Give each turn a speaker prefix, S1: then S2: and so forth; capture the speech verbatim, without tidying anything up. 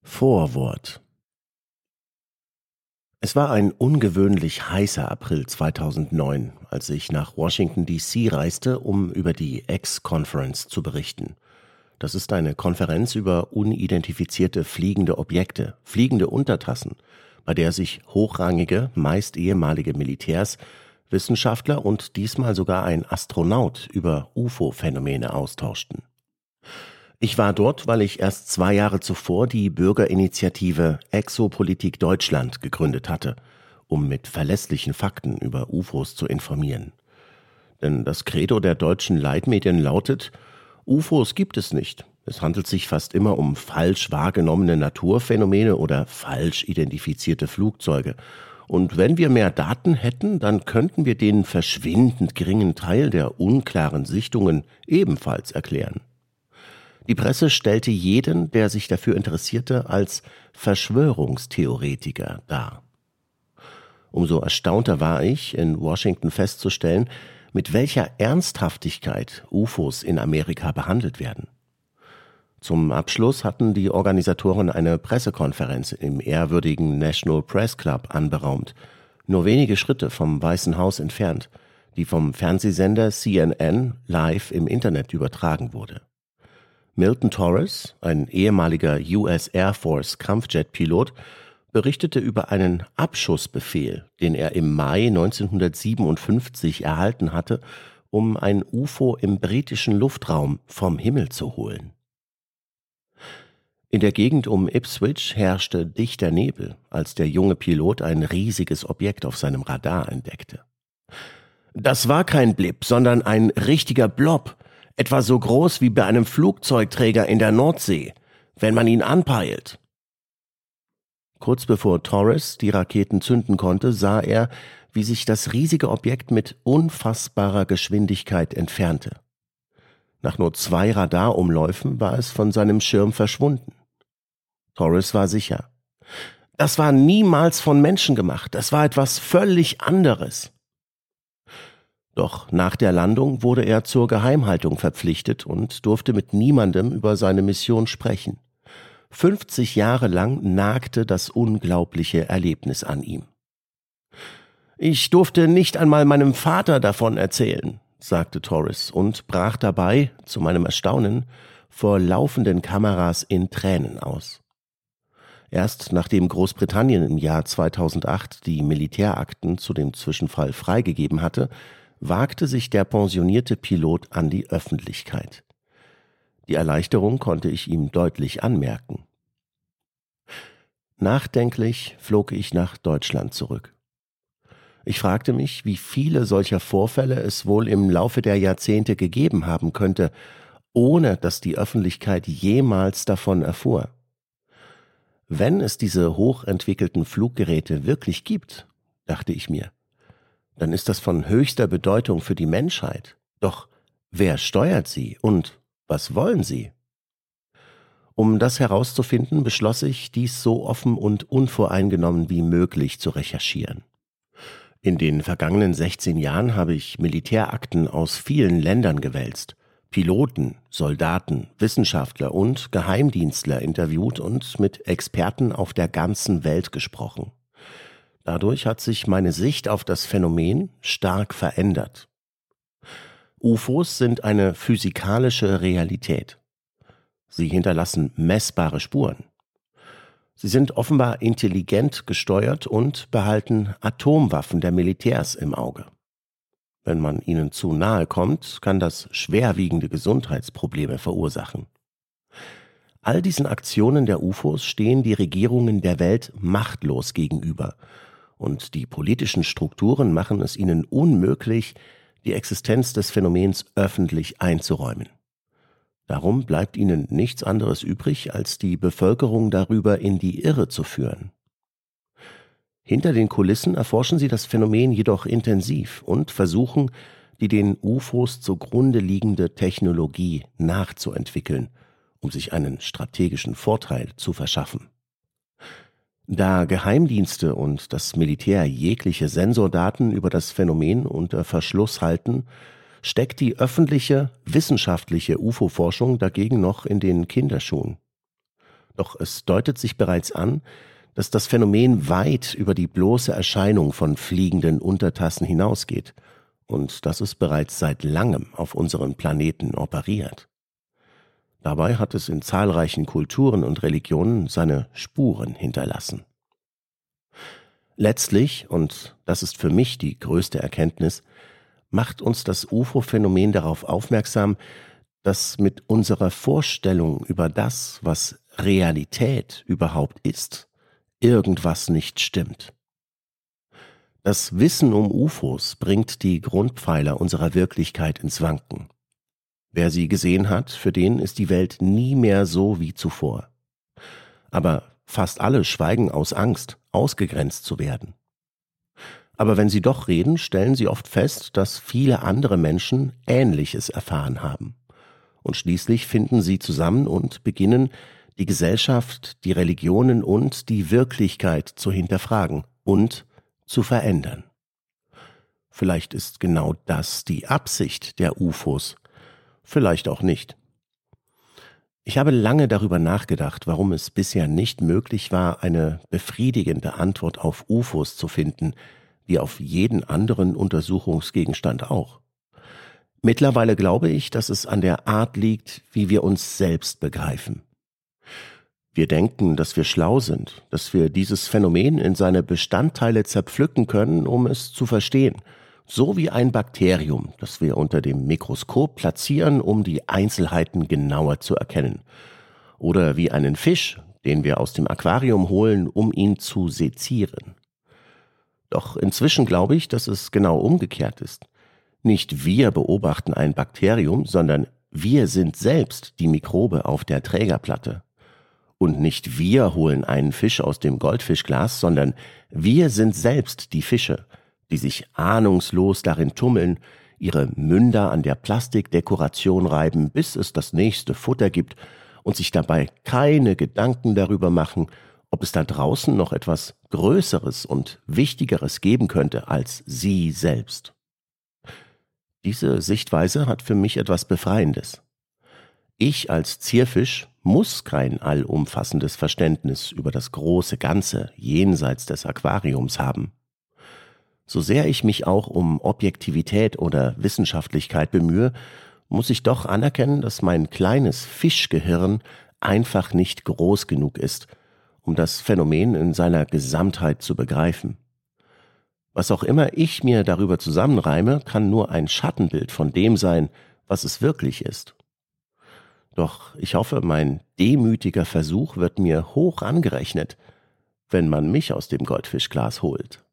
S1: Vorwort. Es war ein ungewöhnlich heißer April zweitausendneun, als ich nach Washington D C reiste, um über die X-Conference zu berichten. Das ist eine Konferenz über unidentifizierte fliegende Objekte, fliegende Untertassen, bei der sich hochrangige, meist ehemalige Militärs, Wissenschaftler und diesmal sogar ein Astronaut über U F O-Phänomene austauschten. Ich war dort, weil ich erst zwei Jahre zuvor die Bürgerinitiative Exopolitik Deutschland gegründet hatte, um mit verlässlichen Fakten über U F Os zu informieren. Denn das Credo der deutschen Leitmedien lautet: U F Os gibt es nicht. Es handelt sich fast immer um falsch wahrgenommene Naturphänomene oder falsch identifizierte Flugzeuge. Und wenn wir mehr Daten hätten, dann könnten wir den verschwindend geringen Teil der unklaren Sichtungen ebenfalls erklären. Die Presse stellte jeden, der sich dafür interessierte, als Verschwörungstheoretiker dar. Umso erstaunter war ich, in Washington festzustellen, mit welcher Ernsthaftigkeit U F Os in Amerika behandelt werden. Zum Abschluss hatten die Organisatoren eine Pressekonferenz im ehrwürdigen National Press Club anberaumt, nur wenige Schritte vom Weißen Haus entfernt, die vom Fernsehsender C N N live im Internet übertragen wurde. Milton Torres, ein ehemaliger U S Air Force Kampfjet-Pilot, berichtete über einen Abschussbefehl, den er im Mai neunzehnhundertsiebenundfünfzig erhalten hatte, um ein U F O im britischen Luftraum vom Himmel zu holen. In der Gegend um Ipswich herrschte dichter Nebel, als der junge Pilot ein riesiges Objekt auf seinem Radar entdeckte. »Das war kein Blip, sondern ein richtiger Blob, etwa so groß wie bei einem Flugzeugträger in der Nordsee, wenn man ihn anpeilt.« Kurz bevor Torres die Raketen zünden konnte, sah er, wie sich das riesige Objekt mit unfassbarer Geschwindigkeit entfernte. Nach nur zwei Radarumläufen war es von seinem Schirm verschwunden. Torres war sicher: Das war niemals von Menschen gemacht, das war etwas völlig anderes. Doch nach der Landung wurde er zur Geheimhaltung verpflichtet und durfte mit niemandem über seine Mission sprechen. fünfzig Jahre lang nagte das unglaubliche Erlebnis an ihm. »Ich durfte nicht einmal meinem Vater davon erzählen«, sagte Torres und brach dabei, zu meinem Erstaunen, vor laufenden Kameras in Tränen aus. Erst nachdem Großbritannien im Jahr zweitausendacht die Militärakten zu dem Zwischenfall freigegeben hatte, wagte sich der pensionierte Pilot an die Öffentlichkeit. Die Erleichterung konnte ich ihm deutlich anmerken. Nachdenklich flog ich nach Deutschland zurück. Ich fragte mich, wie viele solcher Vorfälle es wohl im Laufe der Jahrzehnte gegeben haben könnte, ohne dass die Öffentlichkeit jemals davon erfuhr. Wenn es diese hochentwickelten Fluggeräte wirklich gibt, dachte ich mir, dann ist das von höchster Bedeutung für die Menschheit. Doch wer steuert sie und was wollen sie? Um das herauszufinden, beschloss ich, dies so offen und unvoreingenommen wie möglich zu recherchieren. In den vergangenen sechzehn Jahren habe ich Militärakten aus vielen Ländern gewälzt, Piloten, Soldaten, Wissenschaftler und Geheimdienstler interviewt und mit Experten auf der ganzen Welt gesprochen. Dadurch hat sich meine Sicht auf das Phänomen stark verändert. U F Os sind eine physikalische Realität. Sie hinterlassen messbare Spuren. Sie sind offenbar intelligent gesteuert und behalten Atomwaffen der Militärs im Auge. Wenn man ihnen zu nahe kommt, kann das schwerwiegende Gesundheitsprobleme verursachen. All diesen Aktionen der U F Os stehen die Regierungen der Welt machtlos gegenüber, und die politischen Strukturen machen es ihnen unmöglich, die Existenz des Phänomens öffentlich einzuräumen. Darum bleibt ihnen nichts anderes übrig, als die Bevölkerung darüber in die Irre zu führen. Hinter den Kulissen erforschen sie das Phänomen jedoch intensiv und versuchen, die den U F Os zugrunde liegende Technologie nachzuentwickeln, um sich einen strategischen Vorteil zu verschaffen. Da Geheimdienste und das Militär jegliche Sensordaten über das Phänomen unter Verschluss halten, steckt die öffentliche, wissenschaftliche U F O-Forschung dagegen noch in den Kinderschuhen. Doch es deutet sich bereits an, dass das Phänomen weit über die bloße Erscheinung von fliegenden Untertassen hinausgeht und dass es bereits seit langem auf unserem Planeten operiert. Dabei hat es in zahlreichen Kulturen und Religionen seine Spuren hinterlassen. Letztlich, und das ist für mich die größte Erkenntnis, macht uns das U F O-Phänomen darauf aufmerksam, dass mit unserer Vorstellung über das, was Realität überhaupt ist, irgendwas nicht stimmt. Das Wissen um U F Os bringt die Grundpfeiler unserer Wirklichkeit ins Wanken. Wer sie gesehen hat, für den ist die Welt nie mehr so wie zuvor. Aber fast alle schweigen aus Angst, ausgegrenzt zu werden. Aber wenn sie doch reden, stellen sie oft fest, dass viele andere Menschen Ähnliches erfahren haben. Und schließlich finden sie zusammen und beginnen, die Gesellschaft, die Religionen und die Wirklichkeit zu hinterfragen und zu verändern. Vielleicht ist genau das die Absicht der U F Os, vielleicht auch nicht. Ich habe lange darüber nachgedacht, warum es bisher nicht möglich war, eine befriedigende Antwort auf U F Os zu finden, wie auf jeden anderen Untersuchungsgegenstand auch. Mittlerweile glaube ich, dass es an der Art liegt, wie wir uns selbst begreifen. Wir denken, dass wir schlau sind, dass wir dieses Phänomen in seine Bestandteile zerpflücken können, um es zu verstehen, so wie ein Bakterium, das wir unter dem Mikroskop platzieren, um die Einzelheiten genauer zu erkennen, oder wie einen Fisch, den wir aus dem Aquarium holen, um ihn zu sezieren. Doch inzwischen glaube ich, dass es genau umgekehrt ist. Nicht wir beobachten ein Bakterium, sondern wir sind selbst die Mikrobe auf der Trägerplatte. Und nicht wir holen einen Fisch aus dem Goldfischglas, sondern wir sind selbst die Fische, die sich ahnungslos darin tummeln, ihre Münder an der Plastikdekoration reiben, bis es das nächste Futter gibt und sich dabei keine Gedanken darüber machen, ob es da draußen noch etwas Größeres und Wichtigeres geben könnte als sie selbst. Diese Sichtweise hat für mich etwas Befreiendes. Ich als Zierfisch muss kein allumfassendes Verständnis über das große Ganze jenseits des Aquariums haben. So sehr ich mich auch um Objektivität oder Wissenschaftlichkeit bemühe, muss ich doch anerkennen, dass mein kleines Fischgehirn einfach nicht groß genug ist, um das Phänomen in seiner Gesamtheit zu begreifen. Was auch immer ich mir darüber zusammenreime, kann nur ein Schattenbild von dem sein, was es wirklich ist. Doch ich hoffe, mein demütiger Versuch wird mir hoch angerechnet, wenn man mich aus dem Goldfischglas holt.